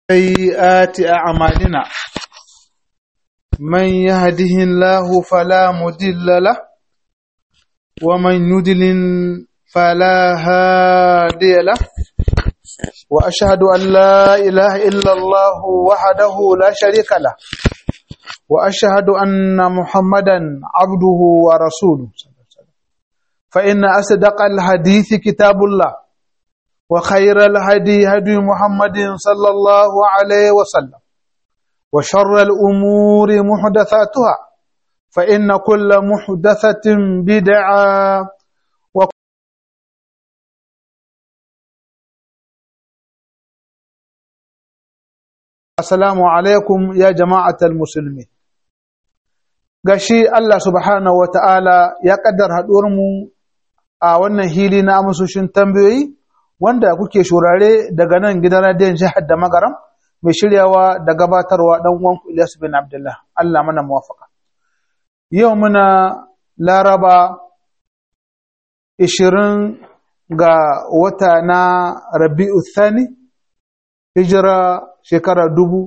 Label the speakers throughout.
Speaker 1: سيئات أعمالنا من يهده الله فلا مضل له ومن يضلل فلا هادي له وأشهد أن لا إله إلا الله وحده لا شريك له وأشهد أن محمدا عبده ورسوله فإن أصدق الحديث كتاب الله وخير الهدي هدي محمد صلى الله عليه وسلم وشر الأمور محدثاتها فإن كل محدثة بدعة السلام عليكم يا جماعة المسلمين gashi Allah subhanahu wa ta'ala ya kaddar haɗuwarmu a wannan hili na amsoshin tambayoyi wanda kuke shurare daga nan gidan radiyon jihar da magaram mai shiryawa da gabatarwa dan uwanku Ilyas bin Abdullah Allah mana muwafaka yau muna Laraba 20 ga wata na Rabi'u Thani hijira shekara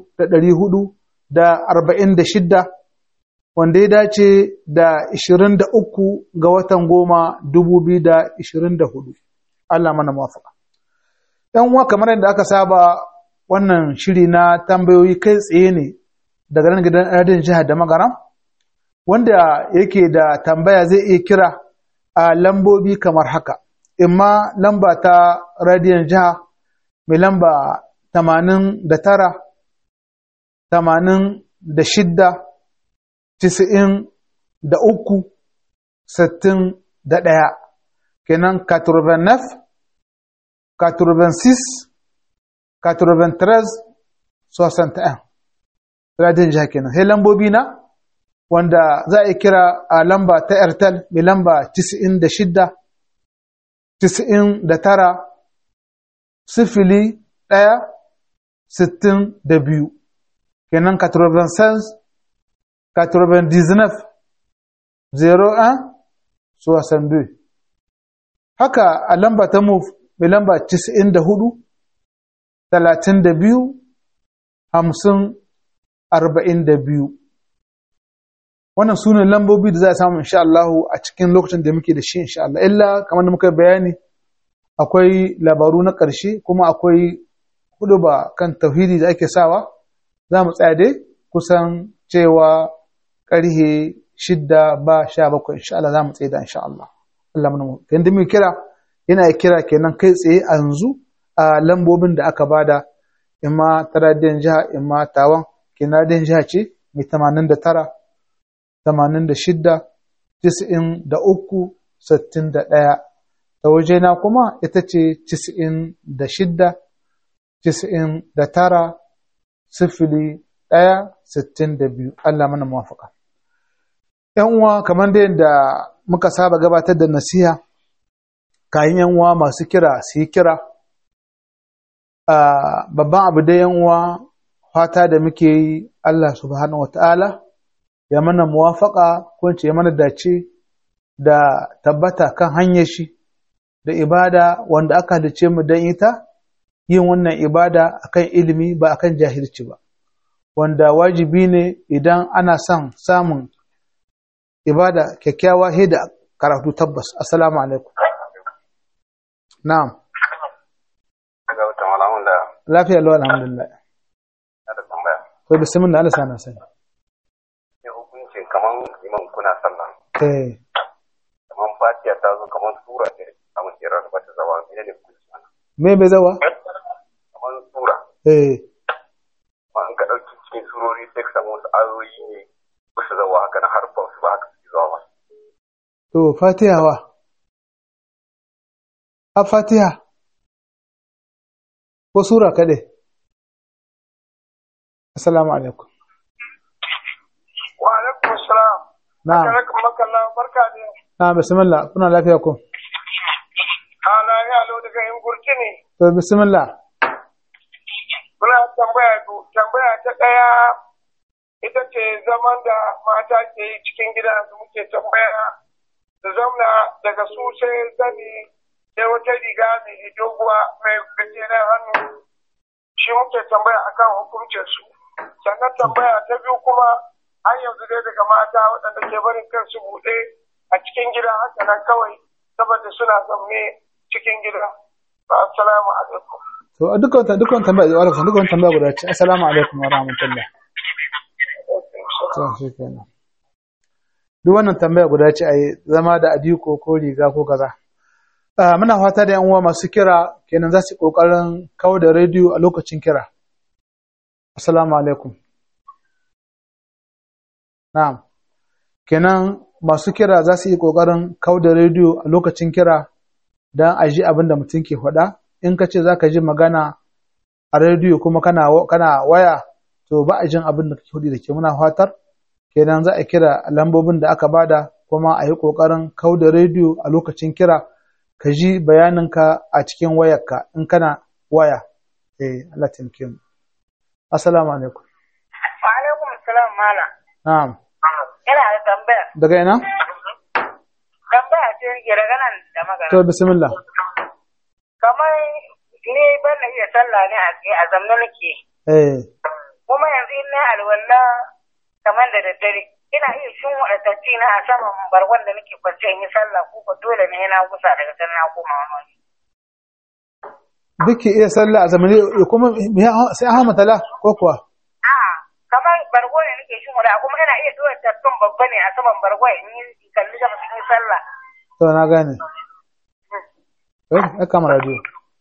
Speaker 1: 1446 wanda ya dace da 23 ga watan 10 2024 Allah mana muwafaka dan uwa kamar yadda aka saba wannan shiri na tambayoyi kai tsaye ne daga nan gidan radiyon jihar da magaram wanda yake da tambaya zai iya kira a lambobi kamar haka imma lamba ta radiyon jiha mai lamba 89 86 90 da 3 61 kenan 89 86 93 61 radiyon jiha kenan sai lambobi na wanda za a kira a lamba ta airtel mai lamba 96 99 sifili 1 62 kenan 96 99 01 62 haka a lamba ta move mai lamba 94 32 50 42 wannan su ne lambobi da za a samu insha Allah a cikin lokacin da muke da shi insha Allah illa kamar da muka bayani akwai labaru na ƙarshe kuma akwai huduba kan tauhidi da ake sawa za mu tsaya dai kusan cewa ƙarhe 6 ba 17 insha Allah za mu tsaya da insha Allah Allah mun kan da mu kira yana kira kenan kai tsaye a yanzu a lambobin da aka bada imma taradin jiha imma tawan kinadin jiha ce mai 89 86 93 61 ta wajena kuma ita ce 96 99 sifili 1 62 Allah mana muwafaka yan uwa kamar da yadda muka saba gabatar da nasiha kayan yan uwa masu kira su yi kira babban abu da yan uwa fata da muke yi Allah subhanahu wataala ya mana muwafaka ko ce ya mana dace da tabbata kan hanyar shi da ibada wanda aka halice mu dan ita yin wannan ibada akan ilimi ba akan jahilci ba wanda wajibi ne idan ana son samun ibada kyakkyawa sai da karatu tabbas assalamu alaikum na'am lafiya lau alhamdulillah to bismillah Allah sana sani
Speaker 2: hukuncin kaman imam kuna sallah kaman fatiha ta zo kaman sura ne kaman kirar ba ta zawa ne ne hukunci
Speaker 1: me bai zawa
Speaker 2: kaman sura ma an ka dauki cikin surori sai ka samu wasu ayoyi ne ba su zawa haka na harfa su ba haka su zawa
Speaker 1: to fatiha wa a fatiha ko sura kaɗai? Assalamu alaikum.
Speaker 3: Wa alaikum salam.
Speaker 1: Na'am.
Speaker 3: Makalla barka ne.
Speaker 1: Na'am bismillah kuna lafiya ko?
Speaker 3: Ana ya lo daga yin gurki ne.
Speaker 1: To bismillah.
Speaker 3: Muna tambaya ta ɗaya ita ce zaman da mata ke yi cikin gida da muke tambaya da zauna daga su sai zani sai wata riga mai doguwa mai gajeren hannu shi muke tambaya akan hukuncin su. Sannan tambaya ta biyu kuma har yanzu dai daga mata waɗanda ke barin kansu buɗe a cikin gida haka nan kawai saboda suna zaune cikin gida. Assalamu alaikum.
Speaker 1: To dukkan tambaya wa alaikum dukkan tambaya guda ce. Assalamu alaikum wa rahmatullah. To shi kenan. Duk wannan tambaya guda ce ai zama da adiko ko riga ko kaza. Muna fata da yan uwa masu kira kenan za su kokarin kawo da rediyo a lokacin kira. Assalamu alaikum. Na'am. Kenan masu kira za su yi kokarin kawo da rediyo a lokacin kira dan a ji abin da mutum ke faɗa. In ka ce za ka ji magana a rediyo kuma kana waya to ba a jin abin da kake faɗi da ke muna fatar. Kenan za a kira lambobin da aka bada kuma a yi kokarin kawo da rediyo a lokacin kira. Ka ji bayaninka a cikin wayarka in kana waya. Allah taimake mu. Assalamu alaikum.
Speaker 4: Wa alaikum assalam malam.
Speaker 1: Na'am.
Speaker 4: Ina da tambaya.
Speaker 1: Daga ina?
Speaker 4: Tambaya ce ke daga nan da magana.
Speaker 1: To bismillah.
Speaker 4: Kamar ni ban na iya sallah ne a zamna nake. Kuma yanzu in na alwala kamar da daddare. Ina iya shin wadatacci na a saman bargon da nake kwance in yi sallah ko ba dole ne na gusa daga can na koma wani waje.
Speaker 1: Duk iya sallah a zamani kuma sai an hama tala ko kuwa?
Speaker 4: Kamar bargo ne nake shin wada kuma ina iya dole tattun babba ne a saman bargo in yi kalli da in yi sallah.
Speaker 1: To na gane. Ya kama radio.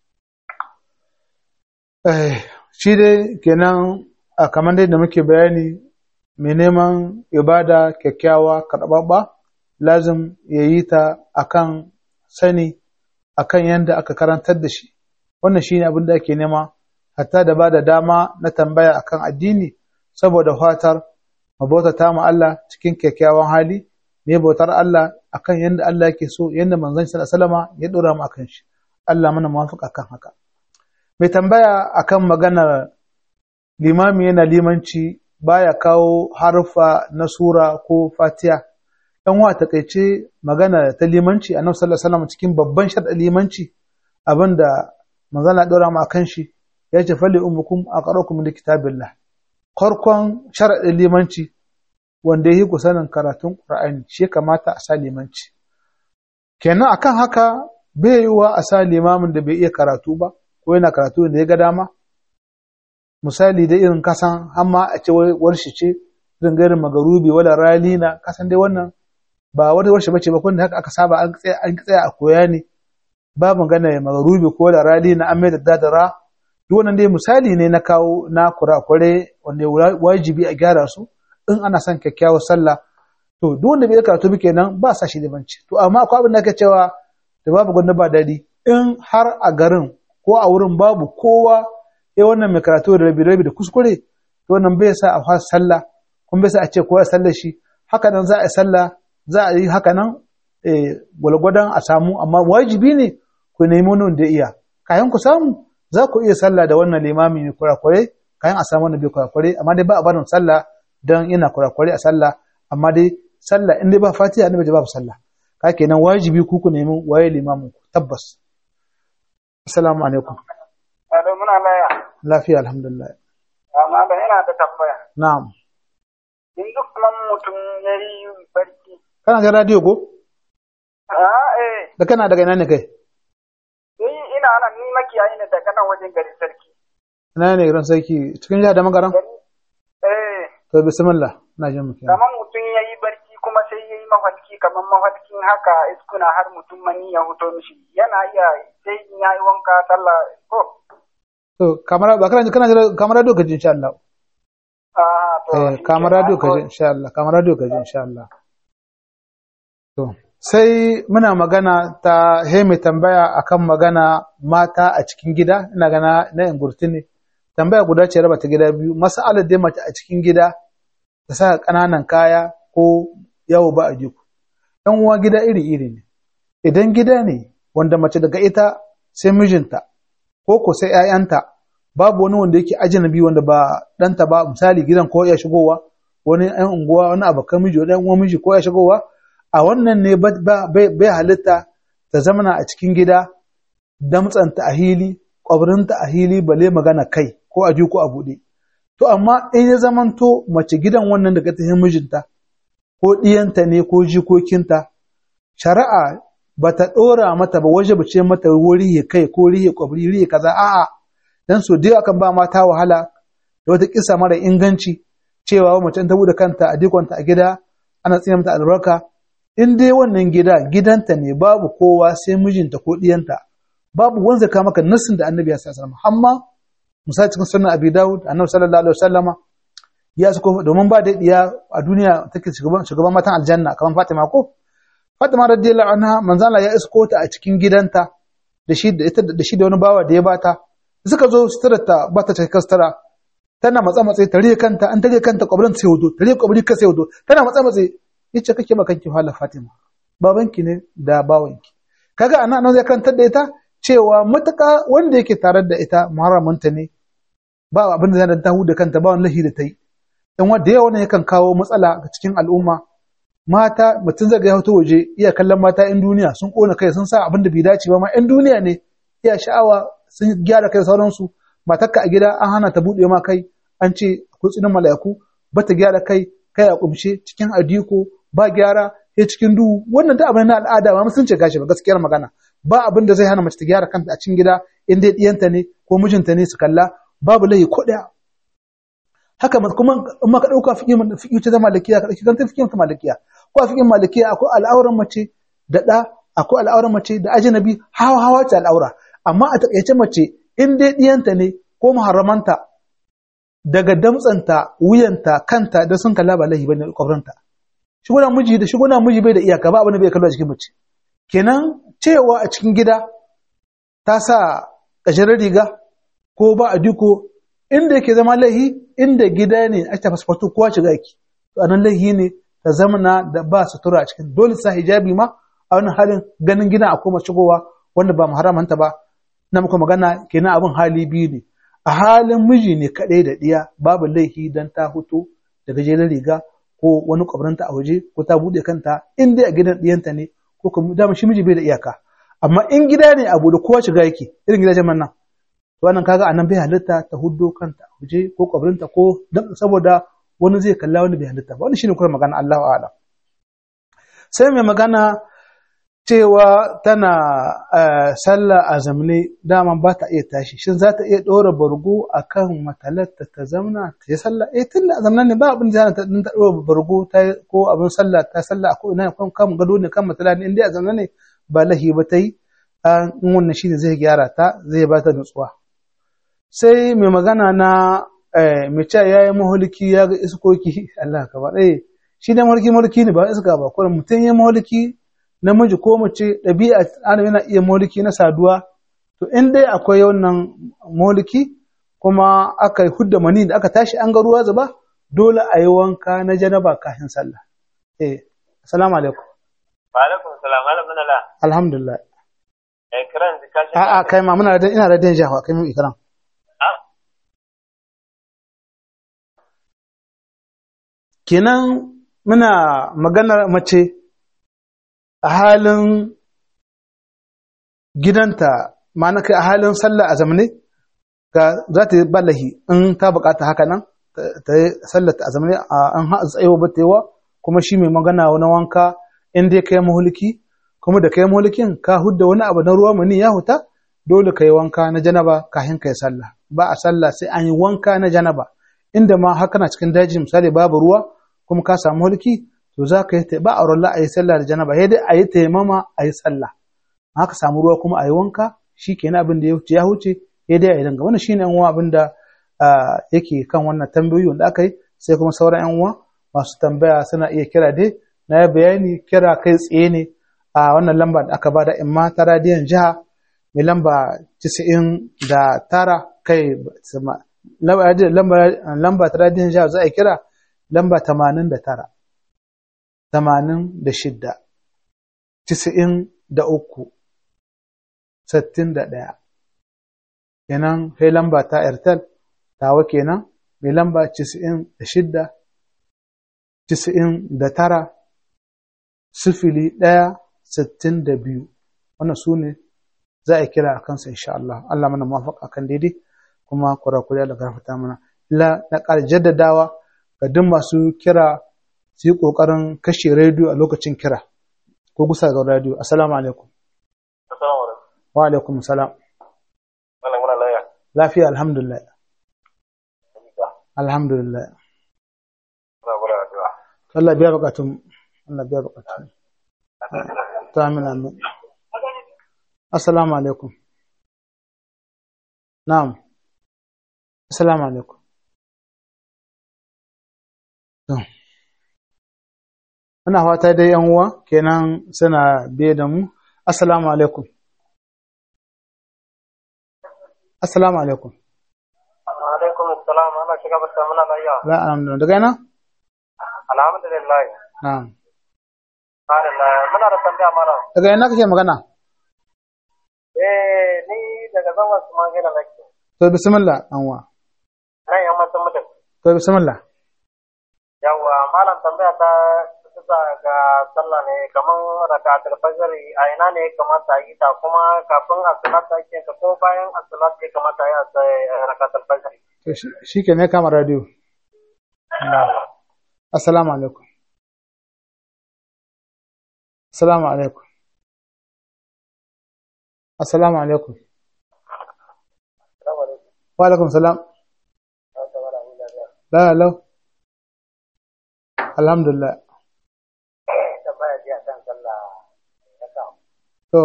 Speaker 1: Shi dai kenan kamar dai da muke bayani mai neman ibada kyakkyawa karɓaɓɓa lazim ya yi ta akan sani akan yadda aka karantar da shi wannan shine abin da ake nema hatta da ba da dama na tambaya akan addini saboda fatar mabauta ta mu Allah cikin kyakkyawan hali ne bautar Allah akan yadda Allah yake so yadda manzon sallallahu alaihi wasallam ya dora mu akan shi Allah mana muwafiq akan haka mai tambaya akan maganar limami yana limanci baya kawo harfa na sura ko fatiha dan wa takeice magana ta limanci annabi sallallahu alaihi wasallam cikin babban sharɗin limanci abinda manzon Allah dora mu akan shi yace fali ummukum aqra'ukum li kitabillah farkon sharɗin limanci wanda yake kusanin karatun Qur'ani shi kamata a sa limanci kenan akan haka bai yiwa a sa limamin da bai iya karatu ba ko yana karatu da ya ga dama misali da irin kasan amma a ce warshi ce irin gairin magarubi wala ralina kasan dai wannan ba wata warshi bace ba kun da haka aka saba an tsaya a koya ne ba magana magarubi ko da ralina an mai da dadara duk wannan dai misali ne na kawo na kurakure wanda wajibi a gyara su in ana son kyakkyawar sallah to duk wanda bai karatu bi kenan ba sa shi limanci to amma akwai abin da ake cewa da babu gwanda ba dadi in har a garin ko a wurin babu kowa wannan mai karatu da rabi da kuskure to wannan bai sa a fara sallah kuma bai sa a ce kowa sallar shi haka nan za a yi sallah za a yi haka nan gwalgwadon a samu amma wajibi ne ku nemi wani da iya kayan ku samu za ku iya sallah da wannan limami mai kurakure kayan a samu wannan bai kurakure amma dai ba a barin sallah don ina kurakure a sallah amma dai sallah in dai ba fatiha ne ba sallah ka kenan wajibi ku nemi waye limamin ku tabbas assalamu alaikum
Speaker 4: muna laya
Speaker 1: lafiya alhamdulillah
Speaker 4: amma da yana da tambaya
Speaker 1: na'am
Speaker 4: in duk mutum yayi barci
Speaker 1: kana ga radio ko da kana daga ina ne kai
Speaker 4: ina nan ni makiyayi ne daga nan wajen garin sarki
Speaker 1: ina ne garin sarki cikin jihar da magaran to bismillah na jin muke
Speaker 4: kamar mutum yayi barci kuma sai yayi mafarki kamar mafarkin haka iskuna har mutum mani ya huto mishi yana iya sai yayi wanka sallah ko
Speaker 1: to kamera ba kana kamera do kaje insha Allah kamera do kaje insha Allah kamera do kaje insha Allah to sai muna magana ta mai tambaya akan magana mata a cikin gida ina gana na ingurti ne tambaya guda ce raba ta gida biyu mas'alar dai mace a cikin gida ta sa kananan kaya ko yawo ba a jiku dan uwa gida iri ne idan gida ne wanda mace daga ita sai mijinta ko sai ƴaƴanta babu wani wanda yake ajnabi wanda ba ɗanta ba misali gidan ko ya shigowa wani ɗan unguwa wani abokan miji wani ɗan uwan miji ko ya shigowa a wannan ne bai halitta ta zamana a cikin gida damtsanta a hili ƙwabrinta a hili bale magana kai ko a ko a buɗe. To amma in ya zamanto mace gidan wannan daga ta mijinta ko ɗiyanta ne ko jikokinta, shari'a ba ta ɗora mata ba waje ba ce mata wuri ya kai ko rihe kwabri rihe kaza a'a dan so dai akan ba mata wahala da wata kisa mara inganci cewa mace ta bude kanta a dikonta a gida ana tsina mata albarka. In dai wannan gidanta ne babu kowa sai mijinta ko ɗiyanta, babu wanda ka maka nassin da annabi ya sa sallama. Amma misali cikin sunan Abi Dawud annabi sallallahu alaihi wasallama ya sako domin ba da diya a duniya take shugaban matan aljanna kamar Fatima ko Fatima radiyallahu anha manzo Allah ya isko ta a cikin gidanta da shi da wani bawa da ya bata. Suka zo sutarta bata ta kastara tana matsa ta riye kanta an tare kanta kwabrin sai wudo tare kwabri ka sai wudo tana matsa yace kake makanki hala Fatima babanki ne da bawanki. Kaga anan zai karantar da ita cewa mutaka wanda yake tare da ita muharramanta ne ba abin da zai dawo da kanta ba wani lahi da ta yi. Dan wanda yawa ne yakan kawo matsala cikin al'umma. Mata mutum zai ga ya fito waje iya kallon mata 'yan duniya sun kona kai sun sa abin da bai dace ba ma 'yan duniya ne iya sha'awa sun gyara kai sauransu. Matarka a gida an hana ta buɗe ma kai an ce kutsinin mala'iku ba ta gyara kai a kumshe cikin adiko ba gyara sai cikin duhu. Wannan da abin na al'ada ba musun ce gashi ba gaskiyar magana ba abin da zai hana mace ta gyara kanta a cikin gida in dai diyanta ne ko mijinta ne su kalla babu layi ko daya. Haka kuma in ma ka dauka fiqi ta malikiya ka dauki kanta fiqi ta malikiya ko fiqin malikiya akwai al'auran mace da akwai al'auran mace da ajnabi hawa ce al'aura. Amma a takaice mace in dai diyanta ne ko muharramanta daga damtsanta wuyanta kanta da sun kalla ba lahi bane kwabranta. Shiguna miji bai da iyaka ba abin da bai kallo a cikin mace. Kenan cewa a cikin gida ta sa ƙashirar riga ko ba a diko inda yake zama laihi inda gida ne ake fasfato kowa shiga yake. To anan laihi ne ta zamana da ba sutura a cikin dole sa hijabi ma a wani halin ganin gida a koma shigowa wanda ba muharramanta ba. Na muka magana kenan abin hali biyu ne. A halin miji ne kaɗai da ɗiya babu laihi don ta hutu da gajeren riga ko wani kwabranta a waje ko ta buɗe kanta in dai a gidan ɗiyanta ne ko kuma dama shi miji bai da iyaka. Amma in gida ne abu da kowa shiga yake irin gidajen man nan to wannan kaga anan bai halitta ta huddo kanta a waje ko kwabranta ko saboda wani zai kalla wani bai halitta ba. Wannan shine kuma magana Allahu a'lam. Sai mai magana cewa tana sallah a zamne dama ba ta iya tashi shin za ta iya ɗora bargo akan matalarta ta zamna ta yi sallah tunda a zamnan ne ba abin da ta ɗora bargo ko abin sallah ta sallah ko ina kan gado ne kan matala ne inda a zamnan ne ba lahi ba ta yi in wannan shine zai gyara ta zai ba ta nutsuwa. Sai mai magana na mai cewa ya yi mahulki ya ga iskoki Allah ka ba shi ne mahulki ne ba iska ba kuma mutum ya mahulki namiji ko mace ɗabi'a ana yana iya mulki na saduwa to in dai akwai wannan mulki kuma aka hudda mani da aka tashi an ga ruwa zuba dole a yi wanka na janaba kafin sallah. Assalamu alaikum.
Speaker 5: Wa alaikum salam.
Speaker 1: Alhamdulillah.
Speaker 5: Kiran zikashi.
Speaker 1: A'a kai ma ina da dan jawa kai mun ikram. Kenan muna maganar mace a halin gidanta ma'ana kai a halin sallah a zamane za ta yi balahi in ta bukata haka nan ta yi sallah ta a zamane an tsayewa ba ta yi wa kuma shi mai magana wani wanka in dai ka yi mahulki kuma da ka yi mahulkin ka hudda wani abu na ruwa mani ya huta dole ka yi wanka na janaba kafin ka yi sallah ba a sallah sai an yi wanka na janaba inda ma haka na cikin daji misali babu ruwa kuma ka samu mahulki to za ka yi ba a rolla a yi sallah da janaba sai dai a yi taimama a yi sallah haka samu ruwa kuma a yi wanka shi kenan abin da ya huce sai dai a yi danga wannan shine yan uwa abin da yake kan wannan tambayoyi wanda aka yi sai kuma sauran yan uwa masu tambaya suna iya kira dai na yi bayani kira kai tsaye ne a wannan lamba da aka bada in ma ta radiyon jiha mai lamba 99 kai lamba ta radiyon jiha za a kira lamba 89 86 93 61 kenan sai lamba ta Airtel tawa kenan mai lamba 96 99 01 62 wannan su ne za a kira a kansa insha Allah. Allah mana muwafaqa kan daidai kuma kurakure Allah gafarta mana la na ƙara jaddadawa ga duk masu kira su yi ƙoƙarin kashe rediyo a lokacin kira ko gusa ga rediyo. Assalamu alaikum. Wa alaikum salam. Lafiya alhamdulillah. Alhamdulillah. Allah biya bukatun. Allah biya bukatun. Ta amin amin. Assalamu alaikum. Na'am. Assalamu alaikum. Muna fata dai yan uwa kenan suna biye da mu. Assalamu alaikum. Assalamu alaikum.
Speaker 3: Wa alaikum assalam. Ana shiga bata muna layya.
Speaker 1: La alhamdulillah. Daga ina?
Speaker 3: Alhamdulillah.
Speaker 1: Na'am.
Speaker 3: Alhamdulillah. Muna da tambaya mana.
Speaker 1: Daga ina kake magana?
Speaker 3: Ni daga zaman su magana nake.
Speaker 1: To bismillah anwa.
Speaker 3: Nan yamma sun mutum.
Speaker 1: To bismillah.
Speaker 3: Yawwa malam tambaya ta bisa ga sallah ne kaman rakatul fajr a ina ne kamata yi ta kuma kafin as-salat ake ta ko bayan as-salat ne kamata yi rakatul fajr.
Speaker 1: To shike ne kama radio. Assalamu alaikum. Assalamu alaikum. Assalamu alaikum. Wa alaikum salam. La la. Alhamdulillah. To.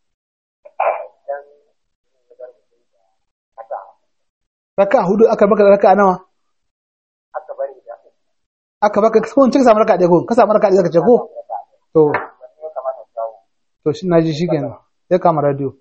Speaker 1: Raka hudu aka baka da raka nawa? Aka baka ko cika samu raka ɗaya ko ka samu raka ɗaya ka ce ko? To. To shi naji shikenan. Ya kama radio.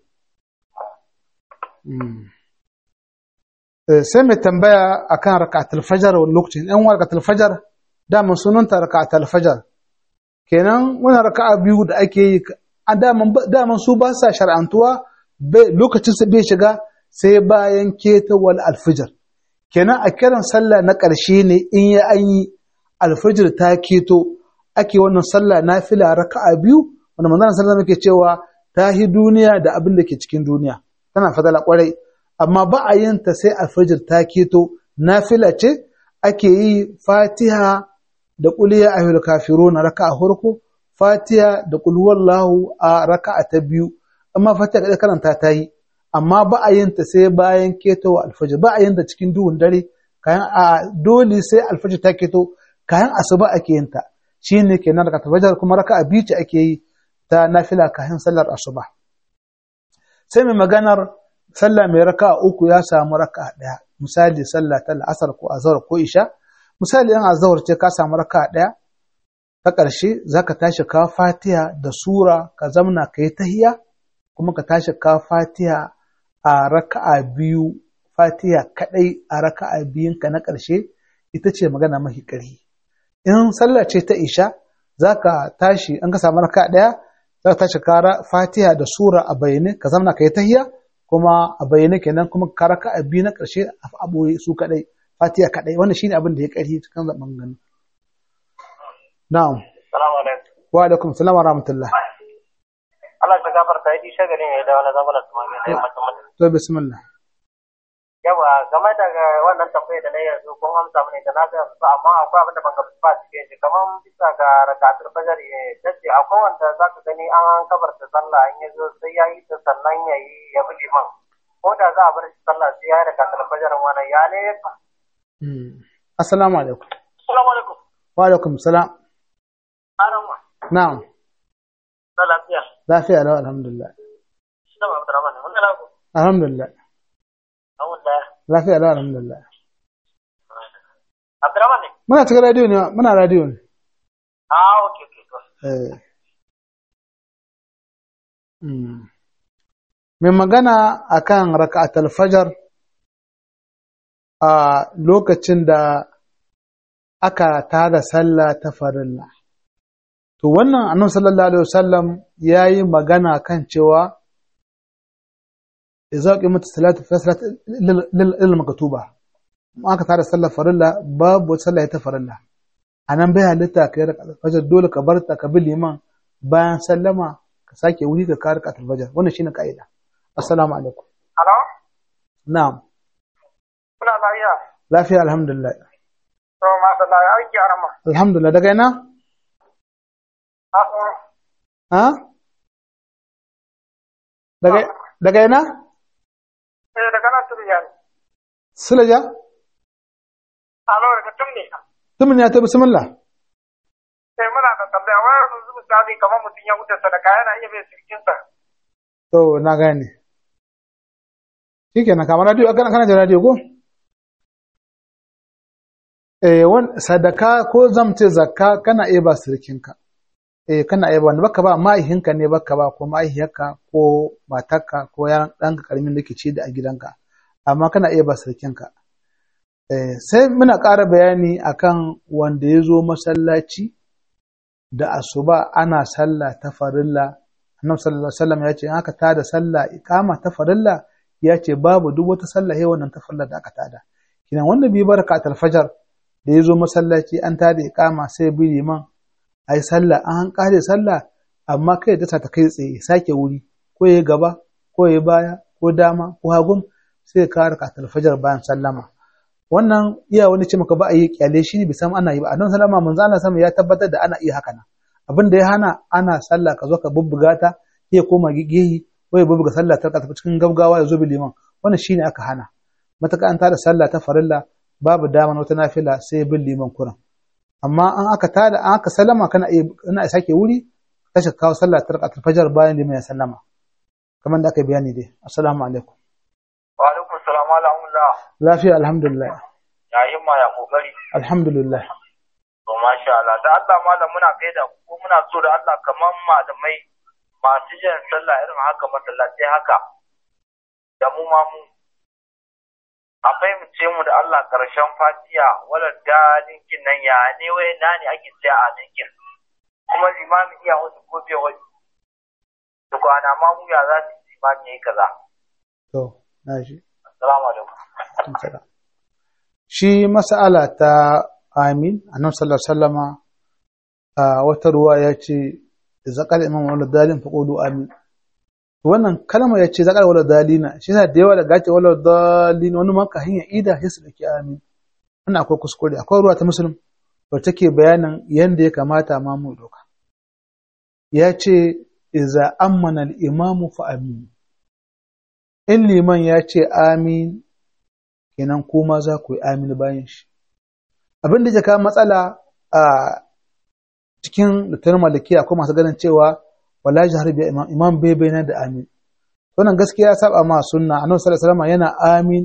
Speaker 1: Sai mai tambaya akan raka'atul fajr wani lokacin ɗan wa raka'atul fajr da mun sunanta raka'atul fajr kenan wannan raka'a biyu da ake yi daman su ba sa shar'antuwa lokacin su bai shiga sai bayan ketawal alfijir kenan a kiran sallah na ƙarshe ne in ya an yi alfijir ta keto ake wannan sallah nafila raka'a biyu wanda manzon sallallahu alaihi cewa ta hi duniya da abin da ke cikin duniya tana fadala kwarai amma ba a yin ta sai alfijir ta keto nafila ce ake yi fatiha da qul ya ayyuhal kafirun raka'a farko fatiha da qul huwallahu a raka'a ta biyu amma fatiha da karanta ta yi amma ba a yin ta sai bayan keto alfijir ba a yin ta cikin duhun dare kayan a dole sai alfijir ta keto kayan asuba ake yin ta shine kenan raka'a fajr kuma raka'a biyu ce ake yi ta nafila kayan sallar asuba sai mai maganar sallah mai raka'a uku ya samu raka'a daya misali sallah ta asar ko azhar ko isha misali in azhar ce ka samu raka'a daya ta ƙarshe zaka tashi ka fatiha da sura ka zamna ka yi tahiyya kuma ka tashi ka fatiha a raka'a biyu fatiha kadai a raka'a biyun ka na ƙarshe ita ce magana mafi ƙarfi in sallah ce ta isha zaka tashi an ka samu raka'a daya zaka tashi ka fatiha da sura a bayyane ka zamna ka yi tahiyya kuma a bayyane kenan kuma ka raka'a biyu na ƙarshe a aboye su kadai fatiha kadai wannan shine abin da ya ƙarfi cikin zaman gani na'am
Speaker 3: Assalamu alaikum.
Speaker 1: wa alaikum salam wa rahmatullah
Speaker 3: Allah ta gafarta yi shagari ne da wani zamanin su magana mutum.
Speaker 1: to bismillah
Speaker 3: Yawa game da wannan tambayar da na yanzu kun amsa mini da na ga yanzu amma akwai abin da ban gamsu ba cikin shi kamar bisa ga rakatul fajr tace akwai wanda zaka gani an kabarta sallah an yazo sai ya yi ta sannan ya yi ya bi liman ko da za a bar shi sallah sai ya yi rakatul fajr wannan ya ne
Speaker 1: assalamu alaikum
Speaker 3: Assalamu alaikum.
Speaker 1: wa alaikum salam
Speaker 3: Arama.
Speaker 1: na'am
Speaker 3: Lafiya.
Speaker 1: lafiya lau alhamdulillah
Speaker 3: Shi da Abdurrahman mun da lafiya.
Speaker 1: alhamdulillah
Speaker 3: Alhamdulillah.
Speaker 1: lafiya lau alhamdulillah
Speaker 3: Abdurrahman ne.
Speaker 1: muna cikin radio ne muna radio ne
Speaker 3: Okay.
Speaker 1: mai magana akan raka'atul fajr a lokacin da aka tada sallah ta farilla to wannan annabi sallallahu alaihi wasallam yayi magana kan cewa idza qimat salatu fa salat lil maktuba aka tada sallah farilla babu sallah ta farilla anan bai halitta kai raka'atul fajr dole ka barta ka bi liman bayan sallama ka sake wuri ka ka raka'atul fajr wannan shine kaida assalamu alaikum
Speaker 3: Hello?
Speaker 1: na'am
Speaker 3: Kuna lafiya?
Speaker 1: Lafiya alhamdulillah.
Speaker 3: To ma da lafiya aiki arama.
Speaker 1: Alhamdulillah daga ina? Ha? Daga ina?
Speaker 3: Daga nan Suleja ne.
Speaker 1: Suleja?
Speaker 3: Alo daga Tumni.
Speaker 1: Tumni ya ta bismillah.
Speaker 3: Muna da tambaya wayar yanzu misali kamar mutum ya wuce sadaka yana iya bai sirkinsa.
Speaker 1: To na gane. Shikenan kamar radio kana da radio ko? Sadaka ko zamce zakka kana iya ba sirkinka. Kana iya ba wanda baka ba ma'aihinka ne baka ba ko ma'aihiyarka ko matarka ko yaran ɗanka karamin da ke ci da a gidanka. Amma kana iya ba sirkinka. Sai muna ƙara bayani akan wanda ya zo masallaci da asuba ana sallah ta farilla. Annabi sallallahu alaihi wasallam ya ce in aka tada sallah iqama ta farilla ya ce babu duk wata sallah sai wannan ta farilla da aka tada. Kinan wanda bi barakatul fajr da ya zo masallaci an tada iqama sai bi liman ai sallah an kare sallah amma kai da ta kai tsaye sake wuri ko yayi gaba ko yayi baya ko dama ko hagun sai ka rakatul fajr bayan sallama. Wannan iya wani ce maka ba a yi kyale shi ne bisan ana yi ba. Annabi sallama manzo Allah sama ya tabbatar da ana iya haka nan. Abin da ya hana ana sallah ka zo ka bubbuga ta iya koma gigehi ko ya bubbuga sallah ta tafi cikin gaggawa ya zo bi liman. Wannan shine aka hana. Mataka an tada sallah ta farilla babu dama wata nafila sai bin liman kuran. Amma an aka tada an aka sallama kana iya sake wuri ka kawo sallah ta rakatul fajr bayan liman ya sallama. Kamar da aka bayani dai. Assalamu alaikum.
Speaker 5: Wa alaikum assalam wa rahmatullah.
Speaker 1: Lafiya alhamdulillah.
Speaker 5: Ya himma ya kokari.
Speaker 1: Alhamdulillah.
Speaker 5: To masha Allah da Allah malam muna gaida ko muna so da Allah kaman malamai masu jan sallah irin haka masallaci haka da mu ma mu a fahimce mu da Allah karshen fatiha wala dalin kin nan ya ne wai na ne ake tsaya a cikin kuma limami iya wasu ko bai wani to ana ma mu ya za su limami yayi kaza
Speaker 1: to naji
Speaker 5: assalamu alaikum
Speaker 1: shi mas'ala ta amin annabi sallallahu alaihi wasallama a wata ruwa ya ce zakal imam wala dalin fa qulu amin wannan kalma ya ce zakal wala dalina shi yasa da yawa da gace wala dalin wani maka hanya ida hisu dake amin wannan akwai kuskure akwai ruwa ta muslim wacce take bayanin yanda ya kamata ma mu doka ya ce iza ammana al imamu fa amin in liman ya ce amin kenan kuma za ku yi amin bayan shi abin da ke kawo matsala a cikin littattafan malikiya akwai masu ganin cewa wala jahar bi imam bai bayyana da amin wannan gaskiya ya saba ma sunna annabi sallallahu alaihi wasallam yana amin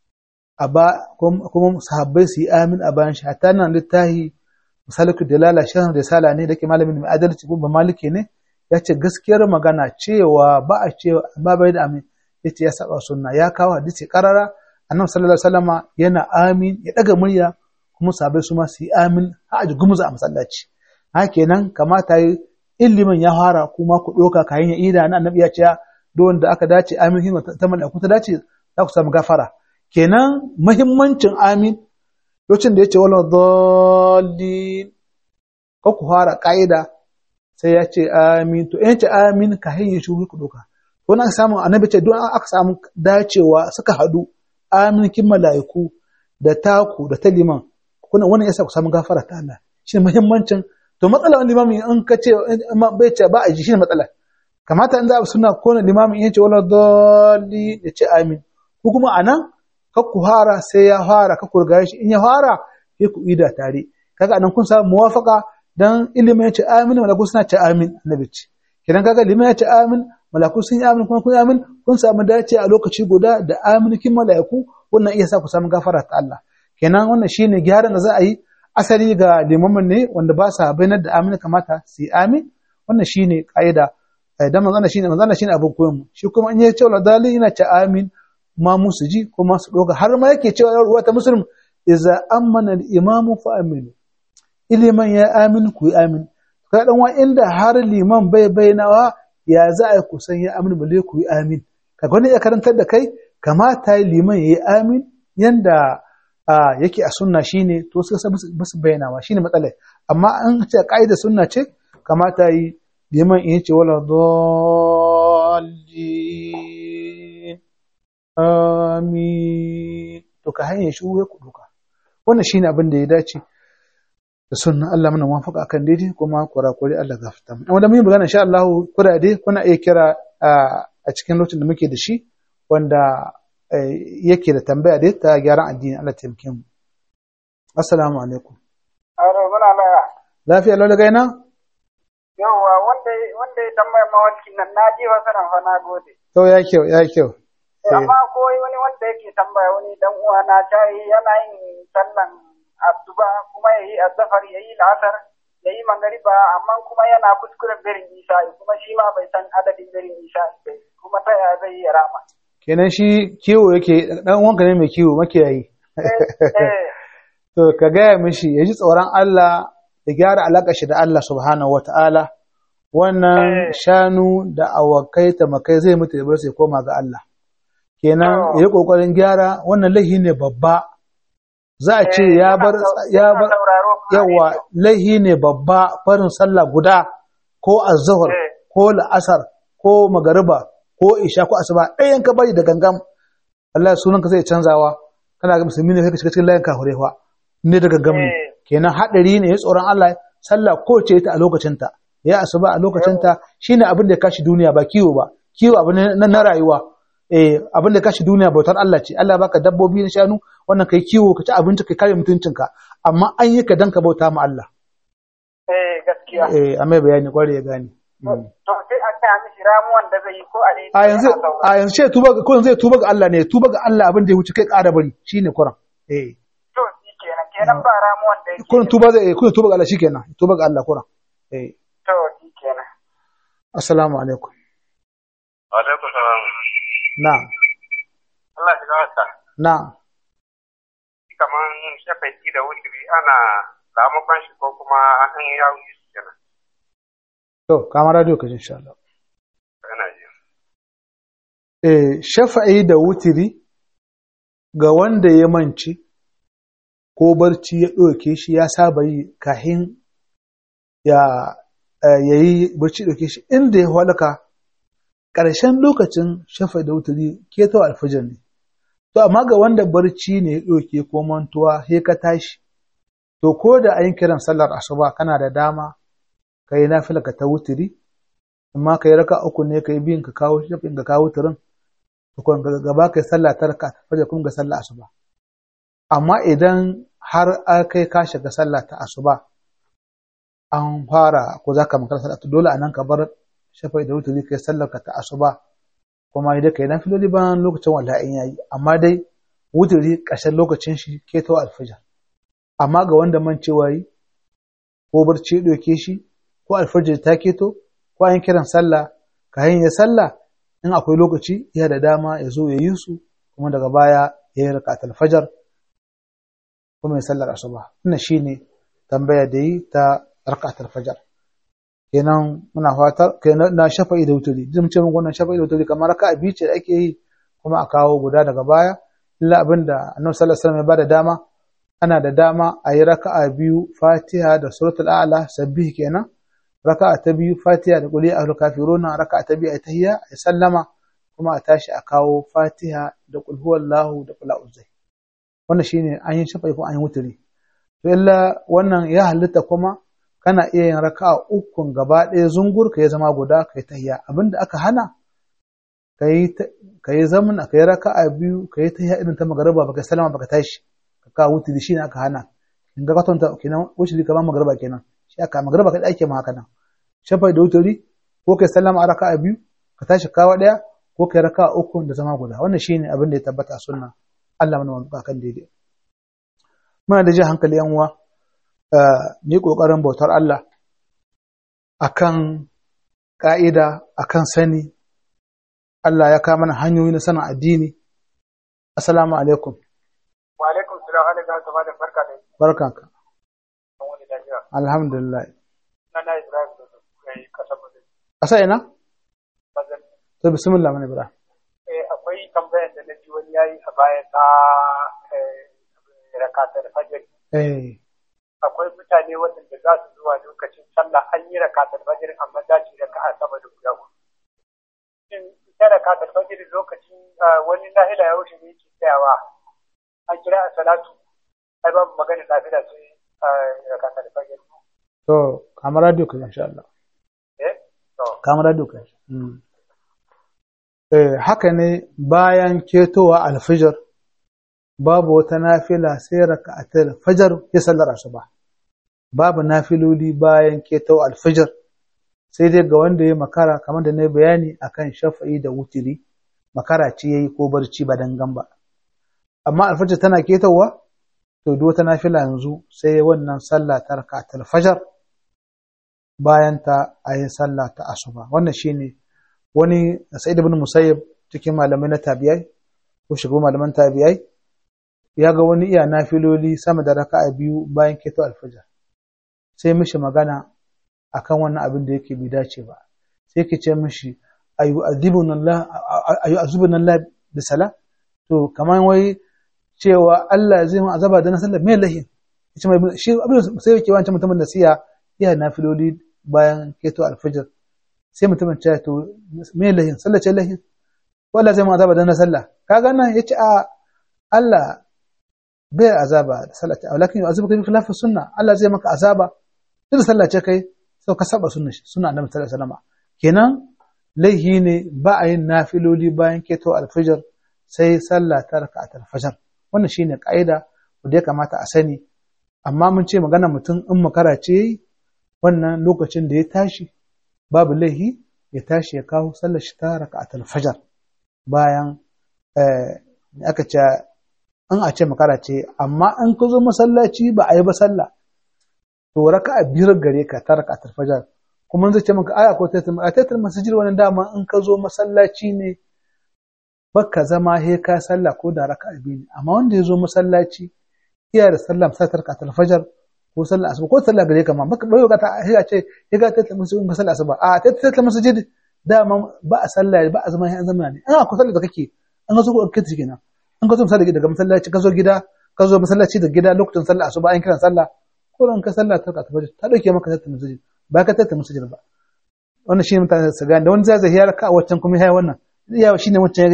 Speaker 1: a ba kuma sahabbai su yi amin a bayan shi hatta nan littahi misaliku dalala shahan risala ne dake malamin mai adalci ko ba maliki ne ya ce gaskiyar magana cewa ba a cewa ba bai da amin yace ya saba sunna ya kawo hadisi karara annabi sallallahu alaihi wasallam yana amin ya daga murya kuma sahabbai su ma su yi amin a ji gumuza a masallaci haka kenan kamata yi ilimin ya fara kuma ku doka kayan ya ida na annabi ya ce duk wanda aka dace amin hin ta malaku ta dace za ku samu gafara kenan muhimmancin amin lokacin da yace wala dallin ko ku fara kaida sai ya ce amin to in ce amin ka hayye shi ku doka ko na samu annabi ce don aka samu dacewa suka hadu amin kin malaiku da taku da ta liman kuna wannan yasa ku samu gafara ta Allah shine muhimmancin to matsala wani limami in ka ce bai ce ba a ji shine matsala kamata in za a suna kona limami in ce wala dalli ya ce amin ko kuma anan ka ku fara sai ya fara ka kurga shi in ya fara sai ku ida tare kaga anan kun samu muwafaka dan ilimin ya ce amin malaku suna ce amin annabi ce kidan kaga ilimin ya ce amin malaku sun yi amin kuma kun yi amin kun samu dace a lokaci guda da amin kin malaiku wannan iya sa ku samu gafara ta Allah kenan wannan shine gyaran da za a yi asali ga limamin ne wanda ba sa bayyana da amin kamata su yi amin wannan shine kaida dan manzana shine abin koyon mu shi kuma in ya ce wala dalil ina ce amin ma musu ji kuma su doga har ma yake cewa ruwa ta muslim idza amana al imam fa aminu iliman ya amin ku yi amin kai dan wa inda har liman bai bayyanawa ya za a ku san ya amin balle ku yi amin kaga wani ya karantar da kai kamata liman ya yi amin yanda yake a sunna shine to suka basu bayyanawa shine matsalar amma an ce kaida sunna ce kamata yi liman in ce wala dallin amin to ka hanyar shi ya ku duka wannan shine abin da ya dace da sunnan Allah muna muwafaka akan daidai kuma kurakure Allah gafarta mu amma da mun yi magana insha Allah kurade kuna iya kira a cikin lokacin da muke da shi wanda yake da tambaya da ta gyaran addini Allah taimake mu assalamu alaikum
Speaker 3: muna
Speaker 1: lafiya lau daga ina
Speaker 3: yawa wanda ya tambaya mawaki nan na ji wasu nan fa na gode
Speaker 1: to ya kyau
Speaker 3: amma ko wani wanda yake tambaya wani dan uwa na tayi yana yin sallan asuba kuma yayi azhar yayi la'asar yayi magariba amma kuma yana kuskuren birin isa kuma shi ma bai san adadin birin isa kuma ta ya zai yi rama
Speaker 1: kenan shi kiwo yake dan uwanka ne mai kiwo makiyayi to ka gaya mishi ya ji tsoron Allah ya gyara alaƙa shi da Allah subhanahu wata'ala wannan shanu da awakai tamakai zai mutu da bar sai koma ga Allah kenan ya yi ƙoƙarin gyara wannan laihi ne babba za a ce ya bar yawa laihi ne babba farin sallah guda ko azhar ko la'asar ko magariba ko isha ko asuba ɗayan ka bari da gangam Allah sunanka zai canzawa kana ga musulmi ne kai ka shiga cikin layin kafurewa ne da gangam ne kenan hadari ne ya tsoron Allah sallah ko ce ta a lokacinta ya asuba a lokacinta shine abin da ya kashi duniya ba kiwo ba kiwo abin na rayuwa abin da ya kashi duniya bautar Allah ce Allah baka dabbobi na shanu wannan kai kiwo ka ci abinci kai kare mutuncinka amma an yi ka dan ka bauta ma Allah
Speaker 3: gaskiya
Speaker 1: amma bayani kware ya gane
Speaker 3: to sai a kai mishi ramuwan da zai yi ko
Speaker 1: a yanzu ce tuba ko yanzu tuba ga Allah ne tuba ga Allah abin da ya wuce kai ƙara bari shine Quran
Speaker 3: to kenan ba ramuwan da yake
Speaker 1: kun tuba zai kun tuba ga Allah shikenan tuba ga Allah Quran
Speaker 3: to kenan
Speaker 1: assalamu alaikum
Speaker 2: wa alaikum salam
Speaker 1: na'am
Speaker 2: Allah ya gawata
Speaker 1: na'am
Speaker 2: kaman shafaiti da wutiri ana ramakon shi ko kuma an yi yawo shi kenan
Speaker 1: to kamar radio ka insha Allah
Speaker 2: kana ji
Speaker 1: shafa'i da wutiri ga wanda ya manci ko barci ya ɗauke shi ya saba yi kahin ya yi barci ɗauke shi inda ya halaka ƙarshen lokacin shafa'i da wutiri ketawa alfajir ne to amma ga wanda barci ne ya ɗauke ko mantuwa sai ka tashi to ko da an kiran sallar asuba kana da dama ka yi nafila ka ta wutiri amma ka yi raka uku ne ka yi biyun ka kawo shafin ka kawo wutirin tukun gaba ka yi sallah ta raka fajar kuma ga sallah asuba amma idan har kai ka shiga sallah ta asuba an fara ko za ka makara sallah to dole anan ka bar shafa'i da wutiri ka yi sallar ka ta asuba kuma idan ka yi nafiloli bayan lokacin walla'in yayi amma dai wutiri ƙarshen lokacin shi keto alfajar amma ga wanda man cewa yi ko barci ya ɗauke shi ko alfajir ta keto ko an kiran sallah ka ya sallah in akwai lokaci ya da dama ya zo ya yi su kuma daga baya ya yi raka alfajar kuma ya sallar asuba wannan shine tambaya da yi ta raka alfajar kenan muna fata kenan na shafa'i da wuturi zan ce mun wannan shafa'i da wuturi kamar raka biyu ce da ake yi kuma a kawo guda daga baya illa abinda annabi sallallahu alaihi wasallam ya bada dama ana da dama a yi raka'a biyu fatiha da suratul a'la sabbih kenan raka'a ta biyu fatiha da qul ya ahlul kafirun raka'a ta biyu tahiyya a sallama kuma a tashi a kawo fatiha da qul huwallahu da qul a'udhu wannan shine an yi shafa'i ko an yi wuturi to illa wannan ya halitta kuma kana iya yin raka'a ukun gaba ɗaya zungur ka ya zama guda kai tahiyya abinda aka hana kai zaman kai raka'a biyu kai tahiyya irin ta magariba baka sallama baka tashi ka wuturi shine aka hana in ga kwatanta kenan wuturi kamar magariba kenan shi aka magariba kai ake ma haka nan shafa'i da wuturi ko kai sallama a raka'a biyu ka tashi kawa ɗaya ko kai raka'a uku da zama guda wannan shine abin da ya tabbata a sunna Allah mana wanda kan daidai muna da ji hankali yan uwa ni kokarin bautar Allah akan ka'ida akan sani Allah ya kawo mana hanyoyi na sanin addini assalamu alaikum
Speaker 3: wa alaikum salam alaikum da barka da
Speaker 1: barkanka alhamdulillah
Speaker 3: na Ibrahim da kai kasaba
Speaker 1: asa ina to bismillah man Ibrahim
Speaker 3: akwai tambayar da naji wani yayi a baya ta rakatar fajr akwai mutane waɗanda za su zuwa lokacin sallah an yi rakatar fajr amma za su raka'a sama da guda uku in ita rakatar fajr lokacin wani nahila ya wuce ne yake tsayawa an kira a salatu ai babu magana lafiya sai rakatul fajr.
Speaker 1: To kamar radio ka insha Allah.
Speaker 3: To
Speaker 1: kamar radio ka. Haka ne bayan ketowa alfijir babu wata nafila sai raka'atul fajr ya sallar asuba. Babu nafiloli bayan ketowa alfijir sai dai ga wanda ya makara kamar da na bayani akan shafa'i da wutiri makara ce yayi ko barci ba dangan ba. Amma alfajir tana ketowa to duk wata nafila yanzu sai wannan sallah ta raka'atul fajr bayan ta ayi sallah ta asuba. Wannan shine wani Sa'id ibn Musayyib cikin malamai na tabi'ai ko shugaban malaman tabi'ai ya ga wani iya nafiloli sama da raka'a biyu bayan keto alfajr sai mishi magana akan wannan abin da yake bai dace ba sai ke ce mishi ayu azibuna Allah bi sala to kaman wai cewa Allah zai mu azaba da na sallah me lahin shi abin sai yake wancan mutumin da siya iya nafiloli bayan keto alfajr sai mutumin ce to me lahin sallah ce lahin wala zai mu azaba da na sallah kaga nan yace a Allah bai azaba da sallah walakin yu'azibuka bi khilafi sunna Allah zai maka azaba duk sallah ce kai sai ka saba sunna annabi sallallahu alaihi wasallam kenan laihi ne ba a yin nafiloli bayan keto alfajr sai sallah ta raka'atul fajr wannan shine kaida wanda ya kamata a sani amma mun ce magana mutum in makara ce wannan lokacin da ya tashi babu laihi ya tashi ya kawo sallar shi ta raka'atul fajr bayan aka ce in a ce makara ce amma in ka zo masallaci ba a yi ba sallah to raka'a biyar gare ka ta raka'atul fajr kuma zai ce maka aya ko tayyib masjid wannan dama in ka zo masallaci ne baka zama he ka sallah ko da raka'a biyu ne amma wanda ya zo masallaci iya da sallah sai ta raka'atul fajr ko sallah asuba ko sallah gare ka ma baka bai ga ta ya ce ya ga tayyib masjid ko sallah asuba a tayyib masjid dama ba a sallah ba a zama he an zama ne an akwai sallah da kake an ga zo ko kake kenan an ka zo misali daga masallaci ka zo gida ka zo masallaci da gida lokacin sallah asuba an kiran sallah ko ran ka sallah ta fajr ta dauke maka tayyib masjid ba ka tayyib masjid ba wannan shine mutane su gane da wani zai ya raka waccan kuma yayi wannan ya shine wancan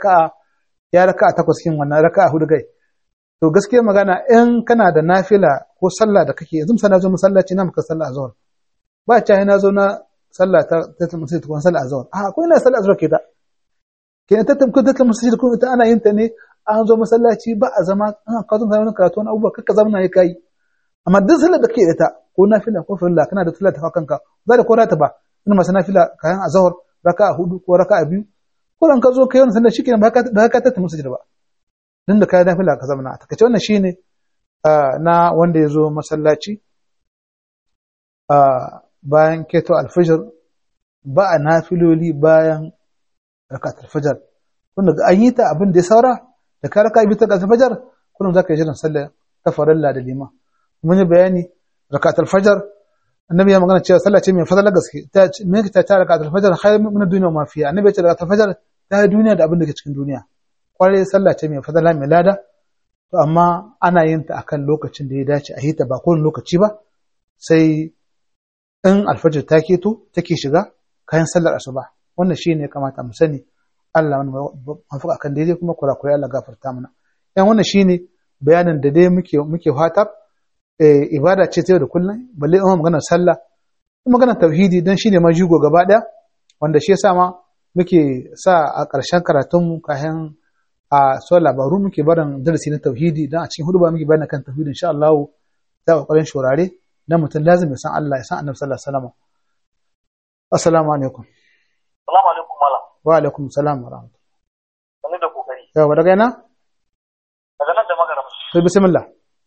Speaker 1: ya raka takwas kin wannan raka hudu gai to gaskiya magana in kana da nafila ko sallah da kake yanzu misali zo masallaci na maka sallah azhar ba ta na zo na sallah ta tayyib masjid ko sallah azhar akwai na sallah azhar ke da kenan tayyib masjid ko ita ana yin ta ne an zo masallaci ba a zama an ka zo wani karatu wani abubuwa kakka zama na yi kai amma duk sallar da ke da ta ko nafila ko farilla kana da sallar ta kanka za da kora ta ba ina masa nafila kayan azhar raka'a hudu ko raka'a biyu ko dan ka zo kai wannan sallar shikenan ba ka tatta masjid ba dan da kai nafila ka zama na ta kace wannan shine na wanda ya zo masallaci bayan keto alfajr ba a nafiloli bayan rakatul fajr kun da an yi ta abin da ya saura da ka raka bi ta alfajr kullum zaka yi jiran sallar ta farilla da liman mun yi bayani rakatul fajr annabi ya magana cewa sallah ce mai fadala gaske ta me ta rakatul fajr khayr min ad-dunya wa ma fiha annabi ya ce rakatul fajr ta duniya da abin da ke cikin duniya kwarai sallah ce mai fadala mai lada to amma ana yin ta akan lokacin da ya dace a yi ta ba kowane lokaci ba sai in alfajr ta keto take shiga kayan sallar asuba wannan shine kamata mu sani Allah wani mafuka kan daidai kuma kurakurai Allah gafarta mana yan wannan shine bayanin da dai muke fatar ibada ce ta yau da kullum balle in magana sallah kuma magana tauhidi dan shine majigo gaba daya wanda shi yasa ma muke sa a ƙarshen karatun mu kayan a so labaru muke barin darasi na tauhidi dan a cikin hudu ba muke bayani kan tauhidi insha Allah ta kokarin shurare dan mutum lazim ya san Allah ya san Annabi sallallahu alaihi wasallam assalamu alaikum
Speaker 5: assalamu alaikum malam
Speaker 1: wa alaikum salam wa rahmatullahi
Speaker 5: sanin da kokari
Speaker 1: yawa daga ina
Speaker 5: daga nan da magana
Speaker 1: to bismillah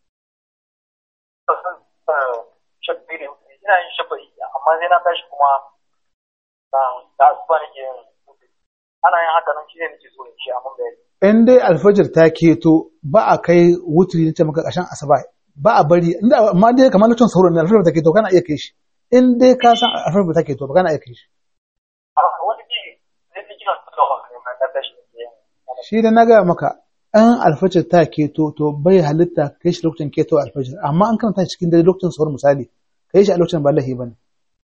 Speaker 5: ina yin shafa'i amma sai na tashi kuma da asuba nake yin ana yin haka nan shine nake so in ci amma da
Speaker 1: in dai alfajir ta keto ba a kai wuturi nace maka ƙarshen asuba ba a bari inda amma dai kamar lokacin sahur ne alfajir ta keto kana iya kai shi in dai ka san alfajir ta keto ba kana iya kai shi
Speaker 5: wani bi zai fi kina tsawa na tashi
Speaker 1: shi da na ga maka an alfajir ta keto to bai halitta kai shi lokacin keto alfajir amma an karanta cikin dare lokacin sahur misali kai shi a lokacin ba lahi bane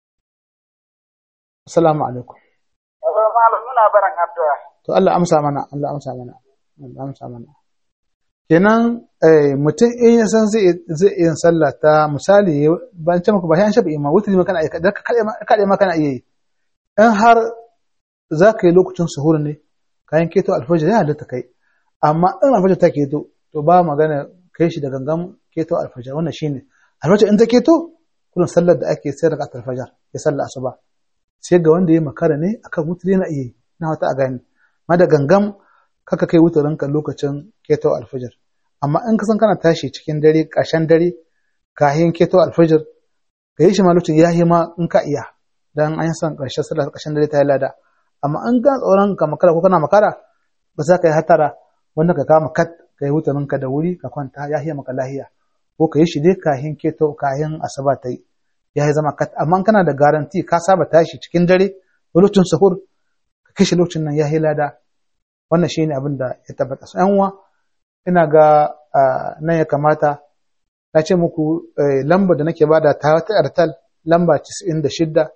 Speaker 1: assalamu alaikum
Speaker 3: malam muna baran addu'a
Speaker 1: to Allah amsa mana Allah amsa mana Allah amsa mana kenan mutum in ya san zai iya sallah ta misali ban ce maka ba yan shafi ma wuturi ma kana iya da kaɗe ma kana iya yi in har za ka yi lokacin suhur ne kayan keto alfajir ya halitta kai amma in alfajir ta keto to ba magana kai shi da gangan keto alfajir wannan shine alfajir in ta keto kullum sallar da ake sai daga alfajir ya sallar asuba sai ga wanda ya makara ne akan wuturi na iya yi na wata a gani ma da gangan kaka kai wuturinka lokacin keto alfajir amma in ka san kana tashi cikin dare ƙarshen dare kayan keto alfajir ka yi shi ma lokacin ya yi ma in ka iya dan an san ƙarshen sallar ƙarshen dare ta yi lada amma in ka tsoron ka makara ko kana makara ba za ka yi hatara wanda ka kama kat ka yi wuturinka da wuri ka kwanta ya yi maka lahiya ko ka yi shi dai kayan keto kayan asaba ta yi ya yi zama kat amma kana da garanti ka saba tashi cikin dare lokacin sahur ka kai shi lokacin nan ya yi lada wannan shine abin da ya tabbata yan uwa ina ga nan ya kamata na ce muku lambar da nake bada ta wata Airtel lamba 96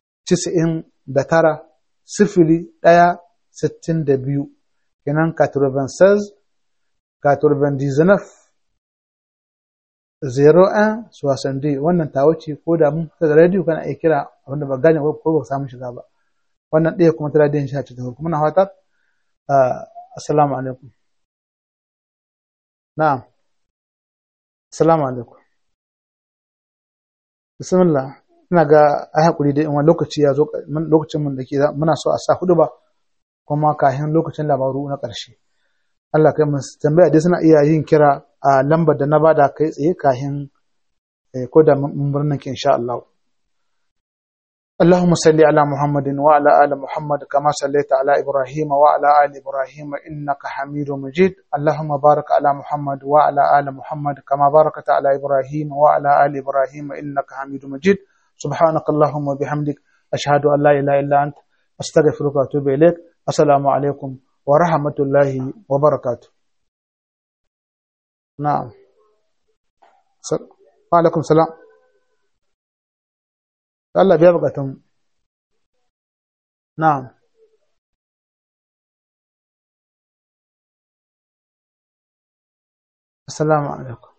Speaker 1: 99 01 62 kenan 96 99 01 62 wannan ta wuce ko da mun da radio kana iya kira abinda ba gane ko ba samu shiga ba wannan ɗaya kuma ta radiyon shi ta kuma na fatar assalamu alaikum na'am assalamu alaikum bismillah ina ga ai hakuri dai in wani lokaci ya zo lokacin mun dake muna so a sa hudu ba kuma kafin lokacin labaru na ƙarshe Allah kai mun tambaya dai suna iya yin kira a lambar da na bada kai tsaye kafin ko da mun murnan ki insha Allah اللهم صل على محمد وعلى آل محمد كما صليت على إبراهيم وعلى آل إبراهيم إنك حميد مجيد اللهم بارك على محمد وعلى آل محمد كما باركت على إبراهيم وعلى آل إبراهيم إنك حميد مجيد سبحانك اللهم وبحمدك أشهد أن لا إله إلا أنت أستغفرك وأتوب إليك السلام عليكم ورحمة الله وبركاته نعم وعليكم السلام Allah biya bukatun na'am assalamu alaikum